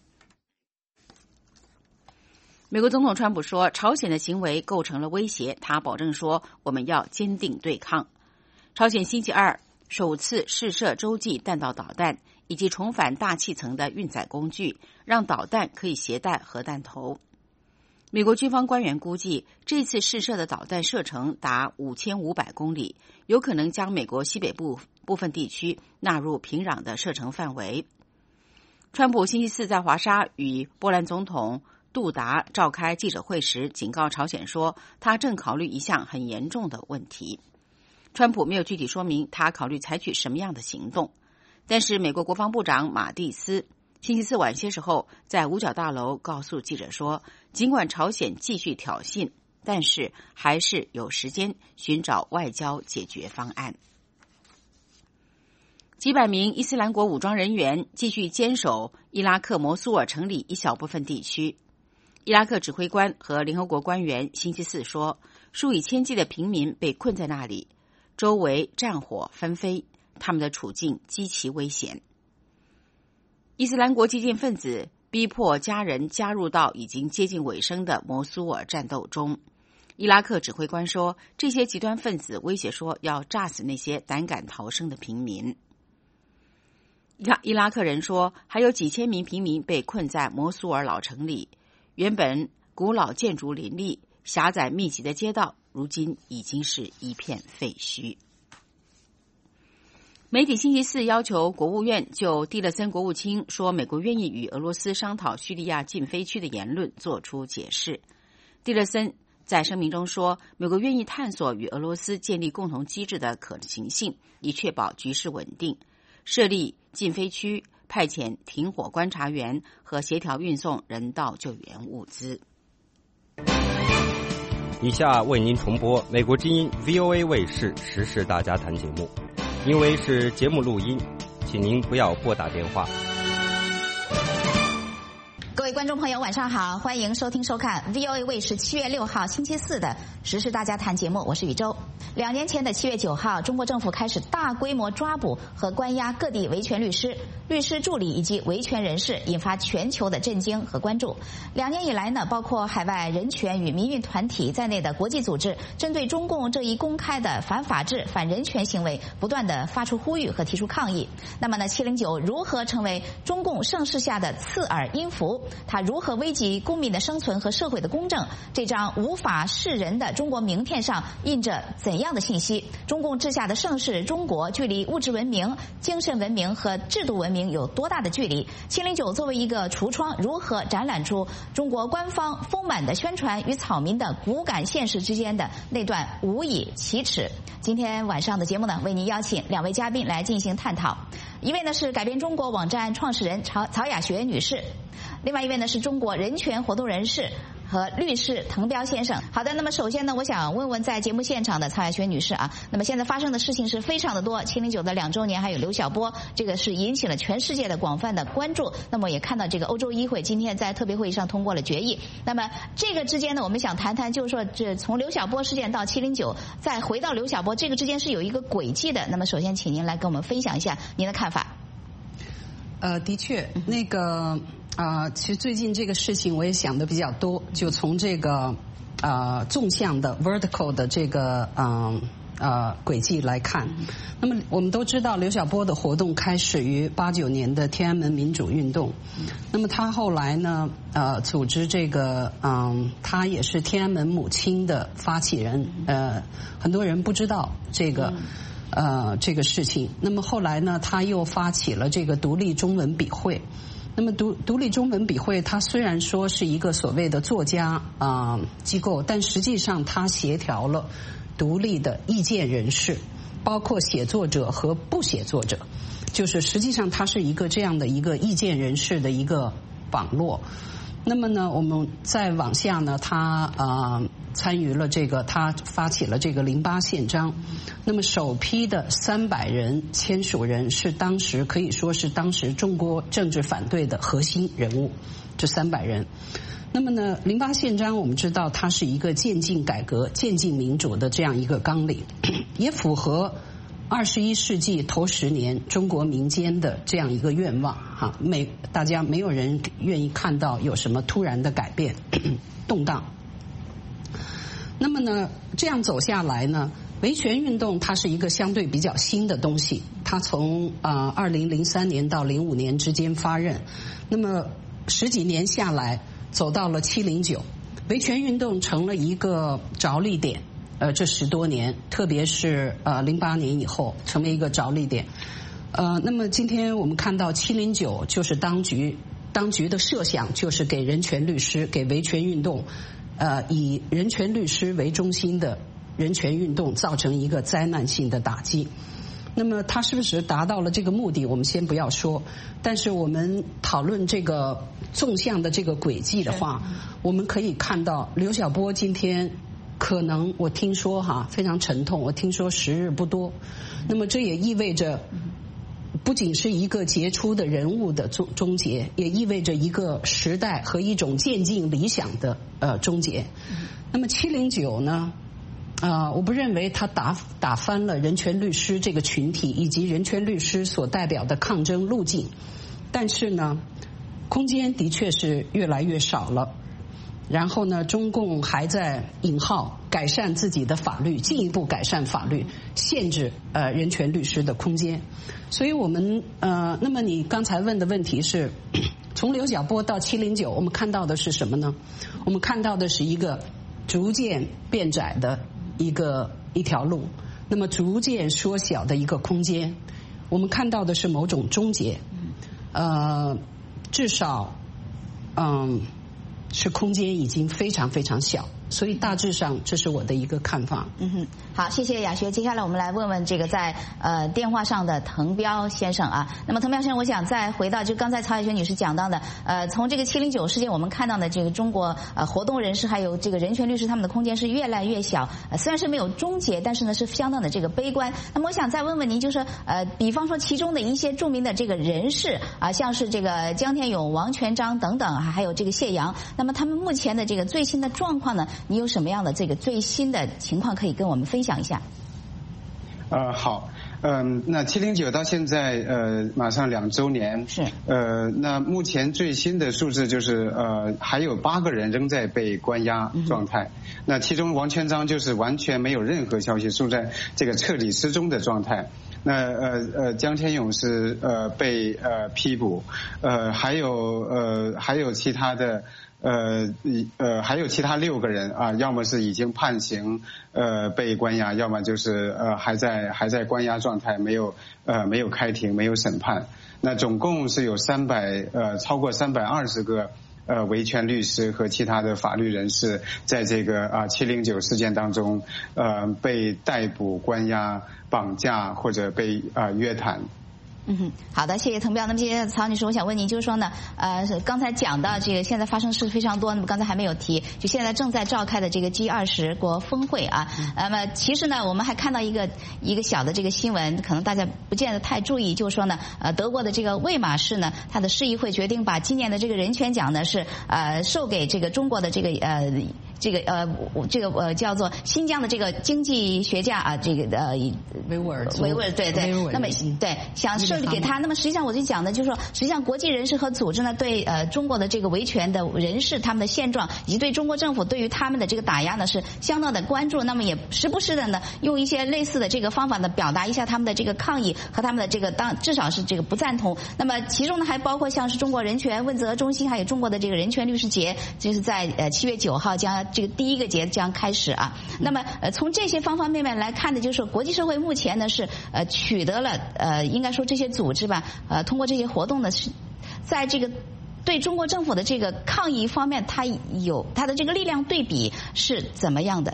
美国总统川普说，朝鲜的行为构成了威胁，他保证说，我们要坚定对抗。朝鲜星期二首次试射洲际弹道导弹，以及重返大气层的运载工具，让导弹可以携带核弹头。美国军方官员估计，这次试射的导弹射程达五千五百公里，有可能将美国西北部部分地区纳入平壤的射程范围。川普星期四在华沙与波兰总统杜达召开记者会时，警告朝鲜说，他正考虑一项很严重的问题。川普没有具体说明他考虑采取什么样的行动，但是美国国防部长马蒂斯星期四晚些时候在五角大楼告诉记者说，尽管朝鲜继续挑衅，但是还是有时间寻找外交解决方案。几百名伊斯兰国武装人员继续坚守伊拉克摩苏尔城里一小部分地区。伊拉克指挥官和联合国官员星期四说，数以千计的平民被困在那里，周围战火纷飞，他们的处境极其危险。伊斯兰国激进分子逼迫家人加入到已经接近尾声的摩苏尔战斗中。伊拉克指挥官说，这些极端分子威胁说要炸死那些胆敢逃生的平民。伊拉克人说，还有几千名平民被困在摩苏尔老城里，原本古老建筑林立、狭窄密集的街道，如今已经是一片废墟。媒体星期四要求国务院就蒂勒森国务卿说美国愿意与俄罗斯商讨叙利亚禁飞区的言论做出解释。蒂勒森在声明中说，美国愿意探索与俄罗斯建立共同机制的可行性，以确保局势稳定，设立禁飞区，派遣停火观察员和协调运送人道救援物资。 以下为您重播美国之音 V O A 卫视时事大家谈节目，因为是节目录音，请您不要拨打电话。 各位观众朋友，晚上好，欢迎收听收看 V O A 卫视七月六号星期四的时事大家谈节目，我是宇宙。两年前的七月九号，中国政府开始大规模抓捕和关押各地维权律师、律师助理以及维权人士，引发全球的震惊和关注。两年以来呢，包括海外人权与民运团体在内的国际组织，针对中共这一公开的反法治、反人权行为，不断的发出呼吁和提出抗议。那么呢，七零九如何成为中共盛世下的刺耳音符？它如何危及公民的生存和社会的公正？这张无法示人的中国名片上印着怎样的信息？中共治下的盛世中国距离物质文明、精神文明和制度文明有多大的距离？七零九作为一个橱窗，如何展览出中国官方丰满的宣传与草民的骨感现实之间的那段无以启齿？今天晚上的节目呢，为您邀请两位嘉宾来进行探讨。一位呢是改变中国网站创始人曹曹雅学女士，另外一位呢是中国人权活动人士和律师滕彪先生。好的，那么首先呢，我想问问在节目现场的曹雅学女士啊，那么现在发生的事情是非常的多，七零九的两周年，还有刘晓波，这个是引起了全世界的广泛的关注。那么也看到这个欧洲议会今天在特别会议上通过了决议。那么这个之间呢，我们想谈谈，就是说这从刘晓波事件到七零九，再回到刘晓波，这个之间是有一个轨迹的。那么首先请您来跟我们分享一下您的看法。 呃，的确，那个啊、呃，其实最近这个事情我也想的比较多，就从这个啊、呃、纵向的 vertical 的这个嗯呃轨迹来看。那么我们都知道，刘晓波的活动开始于八九年的天安门民主运动。那么他后来呢，呃，组织这个嗯，他也是天安门母亲的发起人。呃，很多人不知道这个。呃，这个事情。那么后来呢，他又发起了这个独立中文笔会。那么独独立中文笔会，它虽然说是一个所谓的作家啊、呃、机构，但实际上它协调了独立的意见人士，包括写作者和不写作者，就是实际上它是一个这样的一个意见人士的一个网络。那么呢，我们再往下呢，他呃参与了这个，他发起了这个零八宪章。那么首批的三百人签署人是当时可以说是当时中国政治反对的核心人物，这三百人。那么呢，零八宪章我们知道它是一个渐进改革、渐进民主的这样一个纲领，也符合二十一世纪头十年中国民间的这样一个愿望哈，没大家没有人愿意看到有什么突然的改变动荡。那么呢，这样走下来呢，维权运动它是一个相对比较新的东西，它从啊二零零三年到零五年之间发轫，那么十几年下来，走到了七零九，维权运动成了一个着力点。呃，这十多年，特别是呃零八年以后，成为一个着力点。呃，那么今天我们看到七零九就是当局当局的设想，就是给人权律师、给维权运动，呃，以人权律师为中心的人权运动造成一个灾难性的打击。那么它是不是达到了这个目的，我们先不要说。但是我们讨论这个纵向的这个轨迹的话，我们可以看到刘晓波今天。可能我听说哈非常沉痛，我听说时日不多，那么这也意味着不仅是一个杰出的人物的终终结，也意味着一个时代和一种渐进理想的呃终结。那么七零九呢，啊、呃，我不认为他打打翻了人权律师这个群体以及人权律师所代表的抗争路径，但是呢，空间的确是越来越少了。然后呢，中共还在引号改善自己的法律，进一步改善法律，限制呃人权律师的空间。所以我们呃，那么你刚才问的问题是，从刘晓波到七零九，我们看到的是什么呢？我们看到的是一个逐渐变窄的一个一条路，那么逐渐缩小的一个空间。我们看到的是某种终结，呃，至少，嗯。 是空间已经非常非常小，所以大致上这是我的一个看法。 嗯哼，好，谢谢雅学。接下来我们来问问这个在呃电话上的滕彪先生啊。那么滕彪先生，我想再回到就刚才曹雅学女士讲到的，呃，从这个七零九事件我们看到的这个中国呃活动人士还有这个人权律师他们的空间是越来越小，呃、虽然是没有终结，但是呢是相当的这个悲观。那么我想再问问您，就是呃，比方说其中的一些著名的这个人士啊、呃，像是这个江天勇、王全璋等等，还有这个谢阳，那么他们目前的这个最新的状况呢，你有什么样的这个最新的情况可以跟我们分享一下？ 呃，好，嗯，那七零九到现在呃马上两周年， 是， 呃，那目前最新的数字就是呃还有八个人仍在被关押状态，嗯、那其中王全璋就是完全没有任何消息，处在这个彻底失踪的状态。那呃呃，江天勇是呃被呃批捕，呃还有呃还有其他的呃呃还有其他六个人啊，要么是已经判刑呃被关押，要么就是呃还在还在关押状态，没有呃没有开庭，没有审判。那总共是有三百呃超过三百二十个。呃，维权律师和其他的法律人士在这个啊七零九事件当中，呃，被逮捕、关押、绑架或者被啊、呃、约谈。 嗯哼，好的，谢谢滕彪。那么接下来曹女士，我想问您，就是说呢，呃，刚才讲到这个现在发生事非常多，那么刚才还没有提，就现在正在召开的这个 G 二十国峰会啊，那么其实呢，我们还看到一个一个小的这个新闻，可能大家不见得太注意，就是说呢，呃，德国的这个魏玛市呢，它的市议会决定把今年的这个人权奖呢是呃授给这个中国的这个呃这个呃这个呃叫做新疆的这个经济学家啊，这个呃维吾尔维吾尔对对，那么对想设给他，那么实际上我就讲的就是说，实际上国际人士和组织呢对呃中国的这个维权的人士他们的现状以及对中国政府对于他们的这个打压呢是相当的关注，那么也时不时的呢用一些类似的这个方法呢表达一下他们的这个抗议和他们的这个当至少是这个不赞同。那么其中呢还包括像是中国人权问责中心，还有中国的这个人权律师节，就是在呃七月九号将这个第一个节将开始啊。那么呃从这些方方面面来看的，就是说国际社会目前呢是呃取得了呃应该说这些组织吧，呃，通过这些活动呢，是在这个对中国政府的这个抗议方面，它有它的这个力量对比是怎么样的？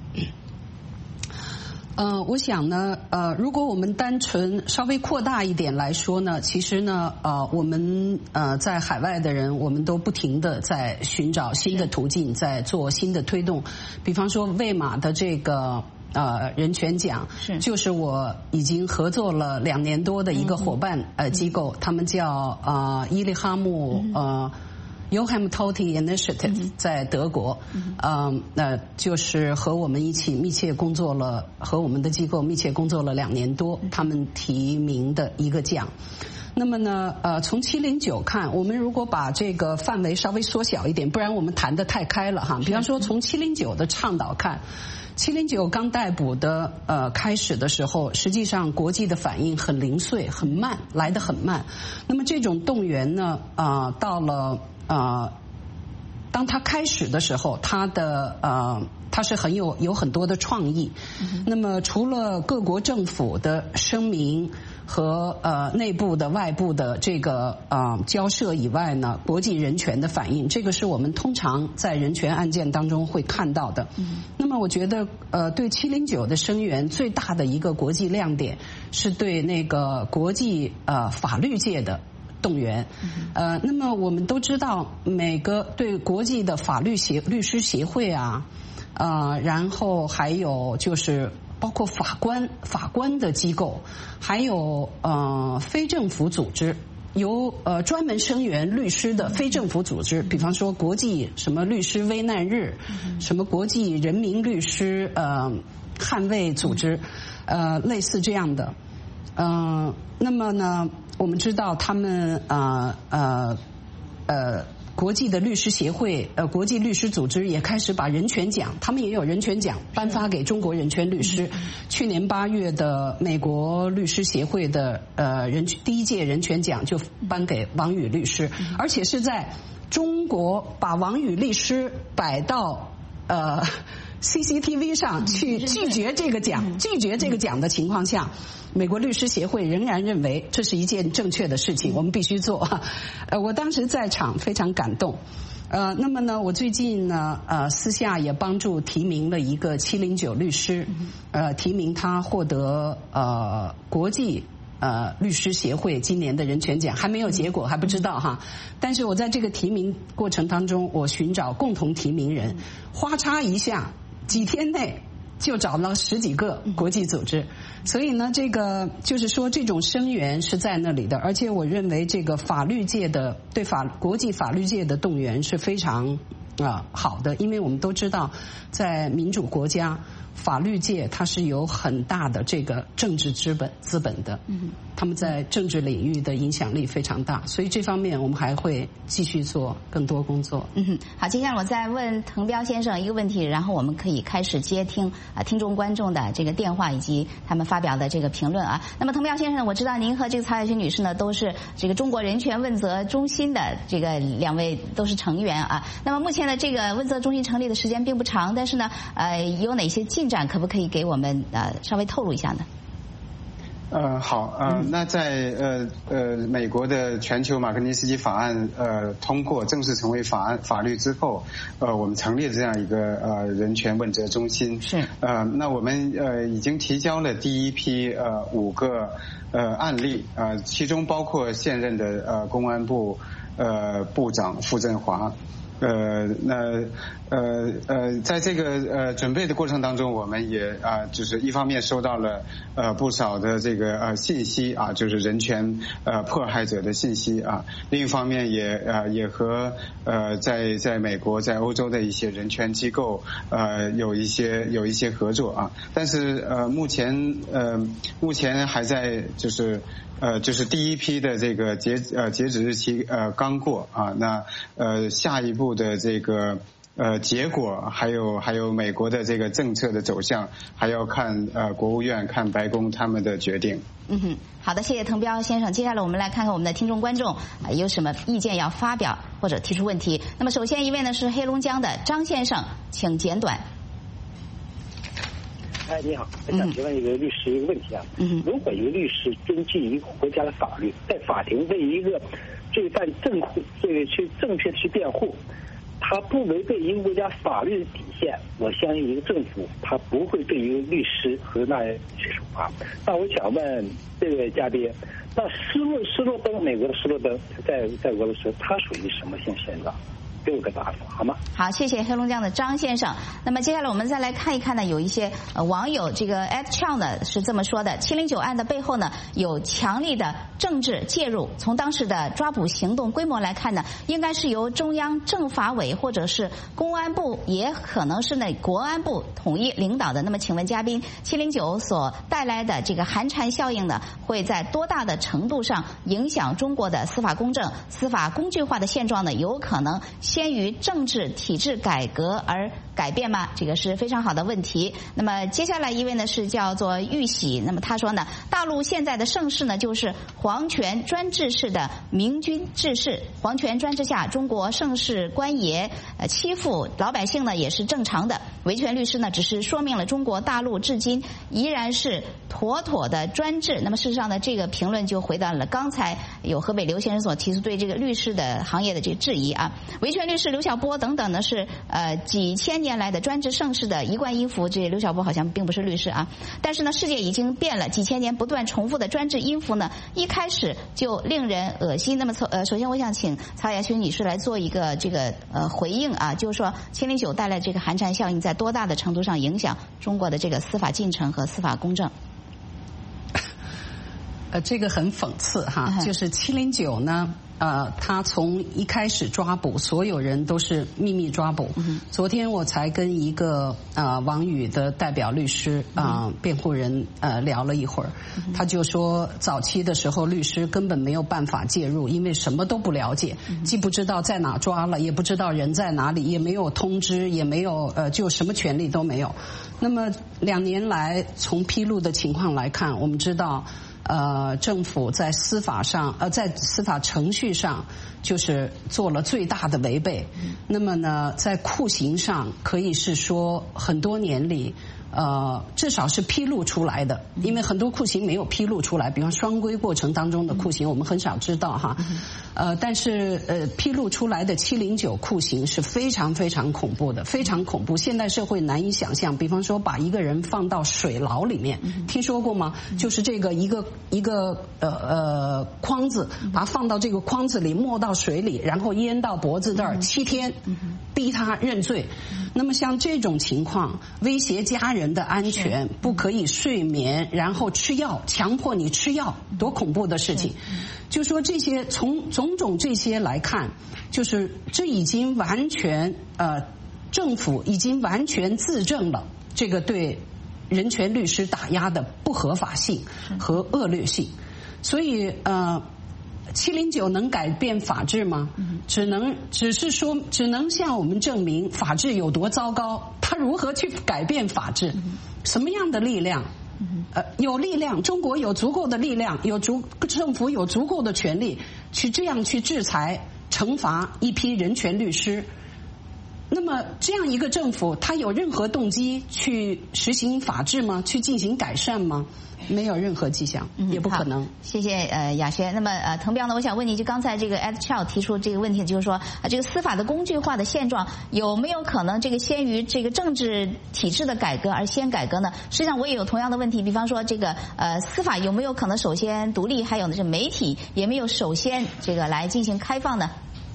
呃，我想呢，呃，如果我们单纯稍微扩大一点来说呢，其实呢，呃，我们呃在海外的人，我们都不停的在寻找新的途径，在做新的推动，比方说魏玛的这个。呃，人权奖是就是我已经合作了两年多的一个伙伴、嗯、呃机构，他们叫呃伊利哈木、嗯、呃 Joachim Toti Initiative、嗯、在德国，嗯呃那就是和我们一起密切工作了，和我们的机构密切工作了两年多，嗯、他们提名的一个奖。那么呢，呃，从七零九看，我们如果把这个范围稍微缩小一点，不然我们谈得太开了哈。比方说，从七零九的倡导看。七零九刚逮捕的呃开始的时候，实际上国际的反应很零碎、很慢，来得很慢。那么这种动员呢，啊、呃，到了啊、呃，当他开始的时候，他的呃，他是很有有很多的创意。嗯、那么除了各国政府的声明和呃内部的、外部的这个啊、呃、交涉以外呢，国际人权的反应，这个是我们通常在人权案件当中会看到的。嗯、那么我觉得呃对七零九的声援最大的一个国际亮点，是对那个国际呃法律界的动员。呃，那么我们都知道，每个对国际的法律协律师协会啊，呃，然后还有就是。包括法官、法官的机构，还有呃非政府组织，由呃专门声援律师的非政府组织，比方说国际什么律师危难日，什么国际人民律师呃捍卫组织，呃类似这样的。嗯、呃，那么呢，我们知道他们呃呃呃。国际的律师协会，呃，国际律师组织也开始把人权奖，他们也有人权奖颁发给中国人权律师。去年八月的美国律师协会的呃人第一届人权奖就颁给王宇律师，而且是在中国把王宇律师摆到呃 C C T V 上去拒绝这个奖，拒绝这个奖的情况下。美国律师协会仍然认为这是一件正确的事情，我们必须做。呃，我当时在场非常感动。 呃，那么呢，我最近呢，呃，私下也帮助提名了一个七零九律师，呃，提名他获得呃国际呃律师协会今年的人权奖，还没有结果，还不知道哈。但是我在这个提名过程当中，我寻找共同提名人，哗嚓一下，几天内就找了十几个国际组织。所以呢，这个就是说这种声援是在那里的，而且我认为这个法律界的对法国际法律界的动员是非常啊、呃、好的，因为我们都知道，在民主国家，法律界它是有很大的这个政治资本资本的，嗯，他们在政治领域的影响力非常大，所以这方面我们还会继续做更多工作。 嗯，好，接下来我再问滕彪先生一个问题，然后我们可以开始接听啊、呃、听众观众的这个电话以及他们发表的这个评论啊。那么滕彪先生，我知道您和这个曹雅薰女士呢都是这个中国人权问责中心的这个两位都是成员啊。那么目前的这个问责中心成立的时间并不长，但是呢，呃，有哪些进展，可不可以给我们呃稍微透露一下呢？ 呃，好，呃，那在呃呃美国的全球马格尼斯基法案呃通过正式成为法案法律之后，呃，我们成立了这样一个呃人权问责中心。 是。 呃，那我们呃已经提交了第一批呃五个呃案例，呃，其中包括现任的呃公安部呃部长傅政华。呃，那呃呃，在这个呃准备的过程当中，我们也啊、呃，就是一方面收到了呃不少的这个呃信息啊，就是人权呃迫害者的信息啊，另一方面也呃也和呃在在美国在欧洲的一些人权机构呃有一些有一些合作啊，但是呃目前呃目前还在就是呃就是第一批的这个截呃截止日期呃刚过啊，那呃下一步的这个呃结果，还有还有美国的这个政策的走向，还要看呃国务院看白宫他们的决定。 嗯哼，好的，谢谢滕彪先生。接下来我们来看看我们的听众观众、呃、有什么意见要发表或者提出问题。那么首先一位呢是黑龙江的张先生，请简短。 哎，你好，我想提问一个律师一个问题啊。嗯，如果一个律师遵纪一个国家的法律，在法庭为一个罪犯正护，这个去正确的去辩护，他不违背一个国家法律的底线，我相信一个政府他不会对一个律师和那去处罚。那我想问这位嘉宾，那斯诺斯诺登，美国的斯诺登在在俄罗斯，他属于什么性现状？给我个答复好吗？ 好，谢谢黑龙江的张先生。那么接下来我们再来看一看呢，有一些呃网友这个 at chow 呢是这么说的：七零九案的背后呢有强力的政治介入，从当时的抓捕行动规模来看呢，应该是由中央政法委或者是公安部，也可能是呢国安部统一领导的。那么请问嘉宾，七零九所带来的这个寒蝉效应呢，会在多大的程度上影响中国的司法公正、司法工具化的现状呢？有可能先于政治体制改革而改变吗？这个是非常好的问题。那么接下来一位呢是叫做玉喜，那么他说呢，大陆现在的盛世呢就是皇权专制式的明君治世，皇权专制下，中国盛世官爷呃欺负老百姓呢也是正常的。维权律师呢只是说明了中国大陆至今依然是妥妥的专制。那么事实上呢，这个评论就回答了刚才有河北刘先生所提出对这个律师的行业的这个质疑啊。维权律师刘晓波等等呢是呃几千年来的专制盛世的一贯音符。这刘晓波好像并不是律师啊，但是呢世界已经变了，几千年不断重复的专制音符呢一开始就令人恶心。那么呃首先我想请曹雅薰女士来做一个这个呃回应啊，就是说七零九带来这个寒蝉效应在多大的程度上影响中国的这个司法进程和司法公正？ 呃，这个很讽刺哈，嗯、就是七零九呢。呃，他从一开始抓捕所有人都是秘密抓捕。嗯、昨天我才跟一个呃王宇的代表律师啊、呃、辩护人呃聊了一会儿，嗯、他就说早期的时候律师根本没有办法介入，因为什么都不了解，嗯、既不知道在哪抓了，也不知道人在哪里，也没有通知，也没有呃就什么权利都没有。那么两年来从披露的情况来看，我们知道。呃，政府在司法上，呃，在司法程序上，就是做了最大的违背。那么呢，在酷刑上，可以是说很多年里， 呃，至少是披露出来的，因为很多酷刑没有披露出来，比方双规过程当中的酷刑，我们很少知道哈。呃，但是呃，披露出来的七零九酷刑是非常非常恐怖的，非常恐怖，现代社会难以想象。比方说，把一个人放到水牢里面，听说过吗？就是这个一个一个呃呃筐子，把它放到这个筐子里，没到水里，然后淹到脖子这儿七天，逼他认罪。那么像这种情况，威胁家人的安全，不可以睡眠，然后吃药，强迫你吃药，多恐怖的事情！就说这些，从种种这些来看，就是这已经完全呃，政府已经完全自证了这个对人权律师打压的不合法性和恶劣性，所以呃。七零九能改变法治吗？只能只是说，只能向我们证明法治有多糟糕。他如何去改变法治？什么样的力量？呃，有力量，中国有足够的力量，有足政府有足够的权利去这样去制裁、惩罚一批人权律师。那么这样一个政府，他有任何动机去实行法治吗？去进行改善吗？没有任何迹象，也不可能。 嗯、谢谢呃雅轩。那么呃滕彪呢，我想问你，就刚才这个 Ed Chow 提出这个问题，就是说啊、呃、这个司法的工具化的现状有没有可能这个先于这个政治体制的改革而先改革呢？实际上我也有同样的问题，比方说这个呃司法有没有可能首先独立，还有呢是媒体也没有首先这个来进行开放呢？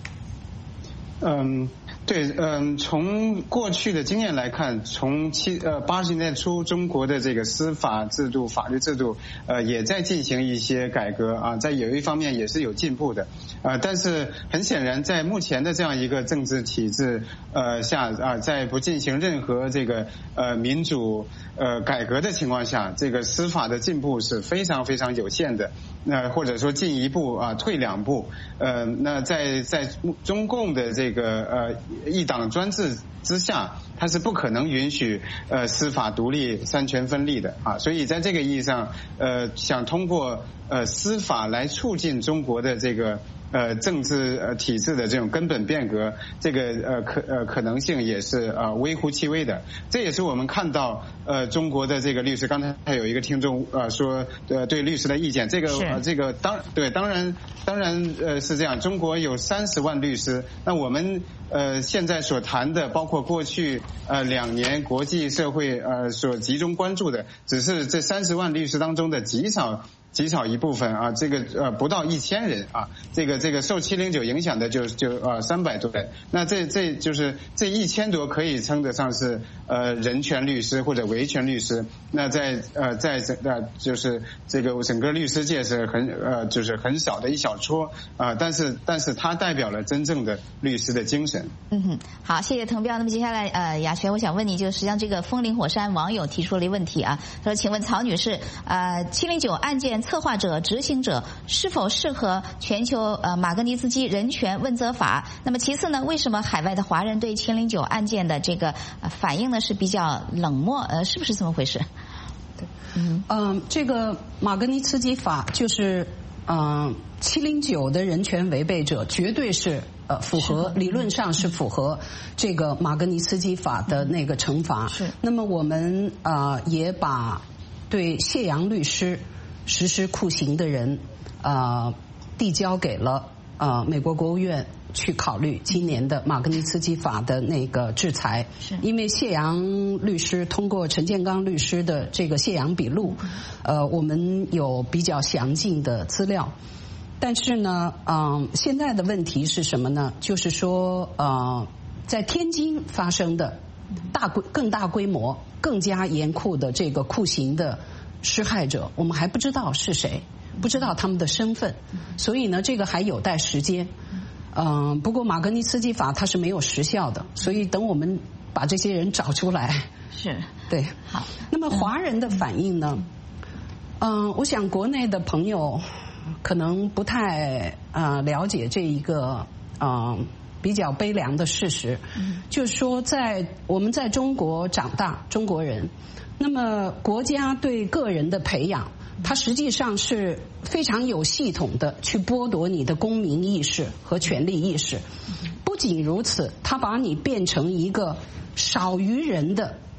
嗯。对，嗯，从过去的经验来看，从七呃八十年代初，中国的这个司法制度、法律制度，呃，也在进行一些改革啊，在有一方面也是有进步的，呃，但是很显然，在目前的这样一个政治体制呃下啊，在不进行任何这个呃民主呃改革的情况下，这个司法的进步是非常非常有限的，那或者说进一步啊退两步，呃，那在在中共的这个呃。一党专制之下，它是不可能允许呃司法独立、三权分立的啊，所以在这个意义上，呃，想通过呃司法来促进中国的这个呃政治呃体制的这种根本变革，这个呃可呃可能性也是呃微乎其微的。这也是我们看到呃中国的这个律师，刚才还有一个听众呃说呃对律师的意见，这个呃这个当对当然当然呃是这样，中国有三十万律师，那我们呃现在所谈的，包括过去呃两年国际社会呃所集中关注的，只是这三十万律师当中的极少。极少一部分啊，这个呃不到一千人啊，这个这个受七零九影响的就就呃三百多人，那这这就是这一千多可以称得上是呃人权律师或者维权律师，那在呃在整呃就是这个整个律师界是很呃就是很少的一小撮啊、呃，但是但是它代表了真正的律师的精神。 嗯哼，好，谢谢滕彪。那么接下来呃雅璇，我想问你，就实际上这个风林火山网友提出了一个问题啊，说请问曹女士，呃七零九案件策划者、执行者是否适合全球呃马格尼茨基人权问责法？那么其次呢，为什么海外的华人对七零九案件的这个、呃、反应呢是比较冷漠？呃，是不是这么回事？ 对，嗯嗯，这个马格尼茨基法就是嗯七零九的人权违背者绝对是呃符合，理论上是符合这个马格尼茨基法的那个惩罚。是。那么我们啊、呃、也把对谢阳律师实施酷刑的人，呃，递交给了呃美国国务院去考虑今年的马格尼茨基法的那个制裁。是。因为谢阳律师通过陈建刚律师的这个谢阳笔录，呃，我们有比较详尽的资料。但是呢，嗯、呃，现在的问题是什么呢？就是说，呃，在天津发生的大规更大规模、更加严酷的这个酷刑的施害者，我们还不知道是谁，不知道他们的身份，所以呢，这个还有待时间。嗯、呃，不过马格尼茨基法它是没有时效的，所以等我们把这些人找出来， 是对。好，那么华人的反应呢？嗯、呃，我想国内的朋友可能不太啊、呃、了解这一个啊。呃比较悲凉的事实，就是说，在我们在中国长大，中国人，那么国家对个人的培养，它实际上是非常有系统的去剥夺你的公民意识和权利意识。不仅如此，它把你变成一个少于人的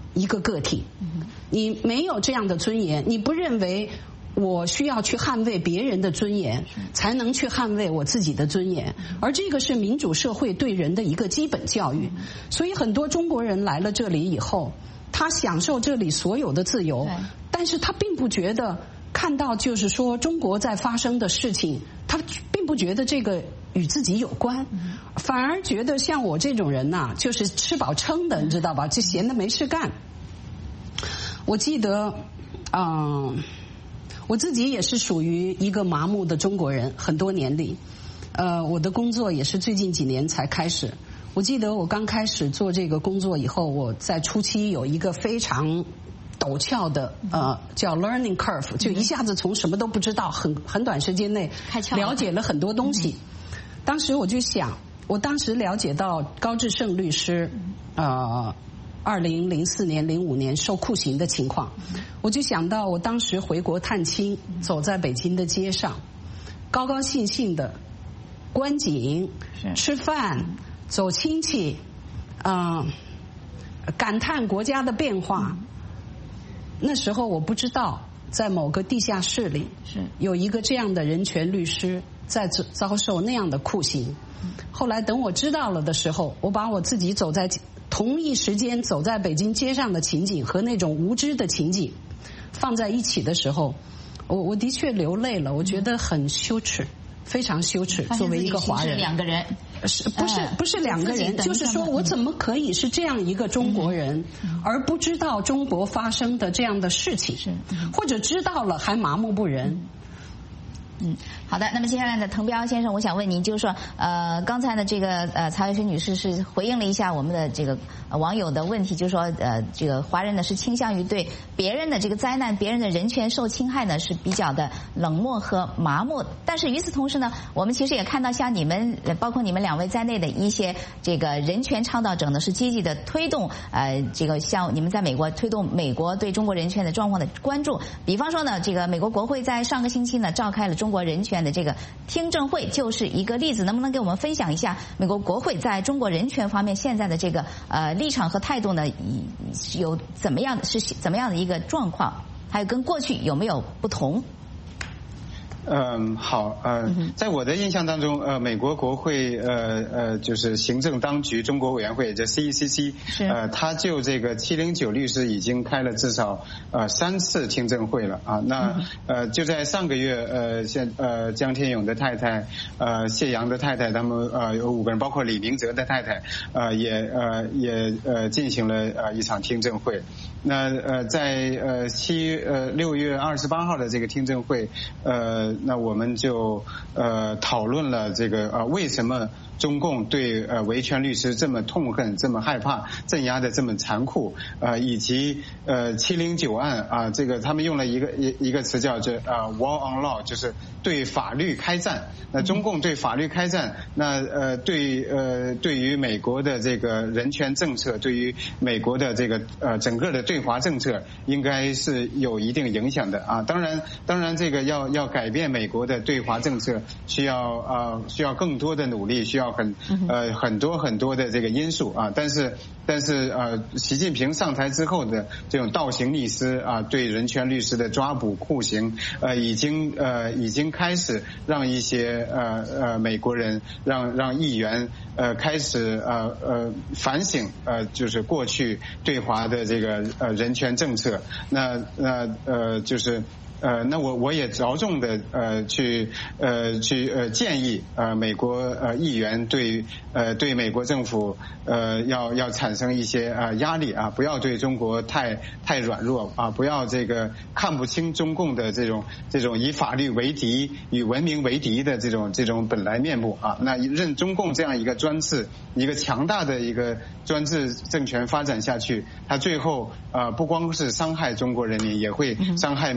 一个个体，你没有这样的尊严，你不认为我需要去捍卫别人的尊严，才能去捍卫我自己的尊严，而这个是民主社会对人的一个基本教育。所以很多中国人来了这里以后，他享受这里所有的自由，但是他并不觉得看到就是说中国在发生的事情，他并不觉得这个与自己有关，反而觉得像我这种人呐、啊，就是吃饱撑的，你知道吧？就闲的没事干。我记得，嗯、呃，我自己也是属于一个麻木的中国人，很多年里，呃，我的工作也是最近几年才开始。我记得我刚开始做这个工作以后，我在初期有一个非常陡峭的呃叫 learning curve， 就一下子从什么都不知道，很很短时间内了解了很多东西。当时我就想，我当时了解到高志胜律师呃二零零四年零五年受酷刑的情况，我就想到我当时回国探亲，走在北京的街上，高高兴兴的观景、吃饭、走亲戚，嗯、呃，感叹国家的变化。那时候我不知道，在某个地下室里有一个这样的人权律师在遭受那样的酷刑。后来等我知道了的时候，我把我自己走在同一时间走在北京街上的情景和那种无知的情景放在一起的时候，我我的确流泪了，我觉得很羞耻，非常羞耻。作为一个华人， 两个人是不是不是两个人？就是说我怎么可以是这样一个中国人，而不知道中国发生的这样的事情，或者知道了还麻木不仁？ 嗯，好的。那么接下来呢，滕彪先生，我想问您，就是说，呃，刚才呢，这个呃，曹月轩女士是回应了一下我们的这个、呃、网友的问题，就是说，呃，这个华人呢是倾向于对别人的这个灾难、别人的人权受侵害呢是比较的冷漠和麻木。但是与此同时呢，我们其实也看到像你们，包括你们两位在内的一些这个人权倡导者呢，是积极的推动呃，这个像你们在美国推动美国对中国人权的状况的关注。比方说呢，这个美国国会在上个星期呢召开了中国人权的这个听证会，就是一个例子。能不能给我们分享一下美国国会在中国人权方面现在的这个呃立场和态度呢？有怎么样是怎么样的一个状况？还有跟过去有没有不同？ 嗯，好，呃，在我的印象当中，呃，美国国会，呃呃，就是行政当局中国委员会，这 C E C C， 呃，他就这个七零九律师已经开了至少呃三次听证会了啊。那呃，就在上个月，呃，现呃江天勇的太太，呃谢阳的太太，他们呃有五个人，包括李明哲的太太，呃也呃也呃进行了呃一场听证会。那呃在呃七呃六月二十八号的这个听证会，呃。那我们就呃讨论了这个呃为什么中共对呃维权律师这么痛恨、这么害怕、镇压的这么残酷，呃以及呃七零九案啊，这个他们用了一个一一个词叫做呃 war on law， 就是对法律开战。那中共对法律开战，那呃对呃对于美国的这个人权政策，对于美国的这个呃整个的对华政策，应该是有一定影响的啊。当然，当然这个要要改变美国的对华政策，需要呃需要更多的努力，需要很呃很多很多的这个因素啊。但是但是呃习近平上台之后的这种倒行逆施啊，对人权律师的抓捕酷刑，呃已经呃已经开始让一些呃呃美国人让让议员呃开始呃呃反省呃就是过去对华的这个呃人权政策。那那呃就是呃，那我我也着重的呃去呃去呃建议呃美国呃议员对呃对美国政府呃要要产生一些呃压力啊，不要对中国太太软弱啊，不要这个看不清中共的这种这种以法律为敌、与文明为敌的这种这种本来面目啊。那任中共这样一个专制、一个强大的一个专制政权发展下去，它最后呃不光是伤害中国人民，也会伤害美国的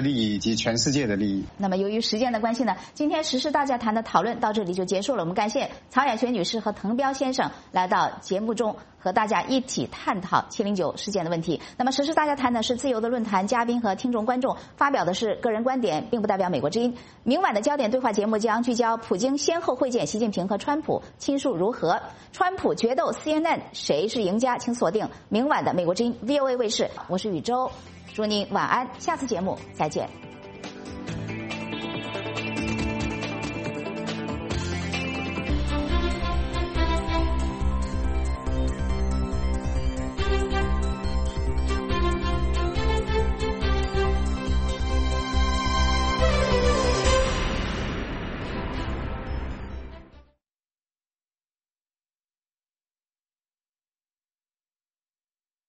利益以及全世界的利益。 那么由于时间的关系呢，今天时事大家谈的讨论到这里就结束了。我们感谢曹雅璇女士和滕彪先生来到节目中和大家一起探讨七零九事件的问题。那么时事大家谈呢是自由的论坛，嘉宾和听众观众发表的是个人观点，并不代表美国之音。明晚的焦点对话节目将聚焦普京先后会见习近平和川普，亲疏如何？川普决斗 C N N 谁是赢家？请锁定明晚的美国之音 V O A 卫视。我是宇宙，祝您晚安，下次节目再见。